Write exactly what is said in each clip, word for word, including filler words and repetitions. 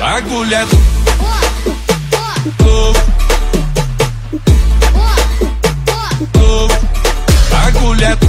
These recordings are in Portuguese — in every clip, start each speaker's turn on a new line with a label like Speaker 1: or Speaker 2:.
Speaker 1: bagulho é louco. Louco, bagulho é louco.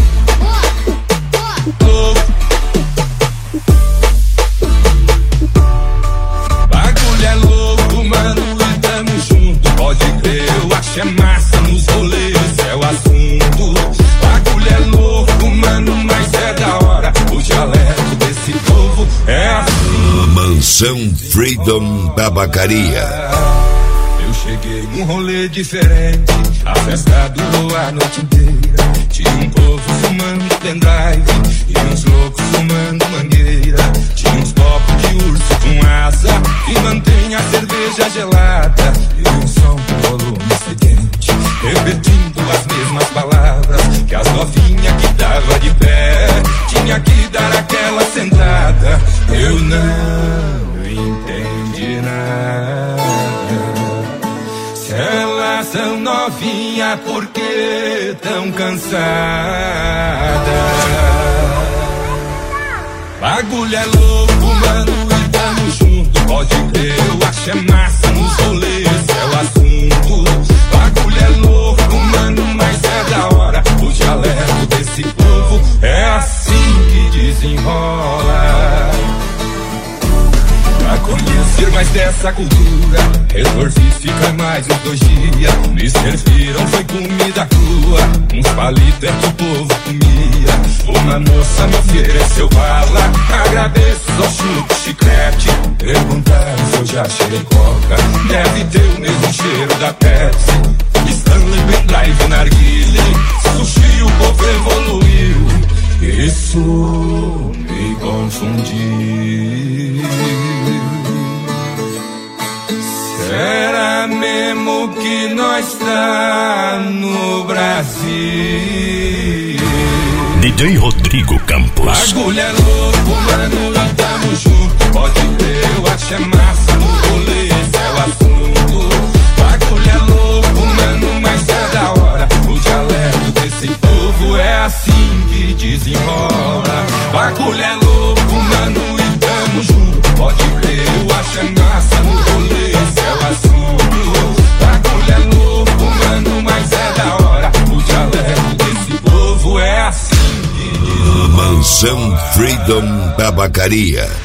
Speaker 1: Bagulho é louco, mano, e tamo junto. Pode crer, eu acho é massa nos rolês, é o assunto. Bagulho é louco, mano, mas é da hora. O jaleco desse povo é assim.
Speaker 2: Mansão Freedom Tabacaria.
Speaker 1: Eu cheguei num rolê diferente, a festa durou a noite inteira. Tinha um povo fumando pendrive e uns loucos fumando mangueira. Tinha uns copos de urso com asa que mantém a cerveja gelada. E um som com volume sedente, repetindo as mesmas palavras que as novinhas que tava de pé tinha que dar aquela sentada. Eu não entendi nada. Se elas são novinhas, por que tão cansadas? Bagulho é louco, mano, e tamo junto. Pode crer, eu acho é massa nos rolês, é o assunto. Bagulho é louco, mano, mas é da hora. O jaleco desse povo é assim que desenrola. Pra conhecer mais dessa cultura, resolvi ficar mais uns dois dias. Me serviram, foi comida crua, uns palitos é que o povo comia. Uma moça me ofereceu bala, agradeço, só chupo chiclete. Perguntaram se eu já cheirei coca, deve ter o mesmo cheiro da Pepsi. Stanley, pendrive, narguile, sushi, o povo evoluiu. Isso me confundiu. Será mesmo que nós tá no Brasil?
Speaker 3: D J Rodrigo Campos.
Speaker 1: Bagulho é louco, mano, e tamo junto. Pode crer, eu acho é massa no rolê, esse é o assunto. Bagulho é louco, mano, mas é da hora. O jaleco desse povo é assim que desenrola. Bagulho é louco, mano, e tamo junto. Pode crer, eu acho é massa no rolê, esse é o assunto. Bagulho é louco, mano, mas é da hora. O jaleco desse povo é assim que desenrola.
Speaker 2: Mansão Freedom Tabacaria.